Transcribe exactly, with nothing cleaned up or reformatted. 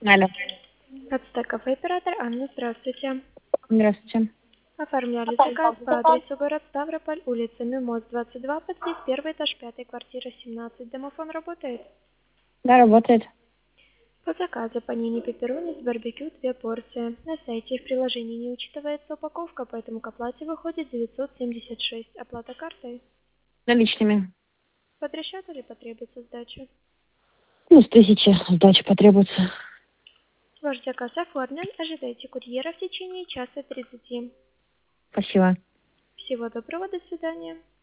Алло. Ацтек кафе оператор Анна, здравствуйте. Здравствуйте. Оформляли заказ по адресу город Ставрополь, улица Мимоз, двадцать два, подъезд, первый этаж, пятая квартира, семнадцать. Домофон работает? Да, работает. По заказу панини пепперони с барбекю две порции. На сайте и в приложении не учитывается упаковка, поэтому к оплате выходит девятьсот семьдесят шесть. Оплата картой. Наличными. Под расчет или потребуется сдача? Ну, с тысячи сдачи потребуется. Ваш заказ оформлен. Ожидайте курьера в течение часа тридцати. Спасибо. Всего доброго, до свидания.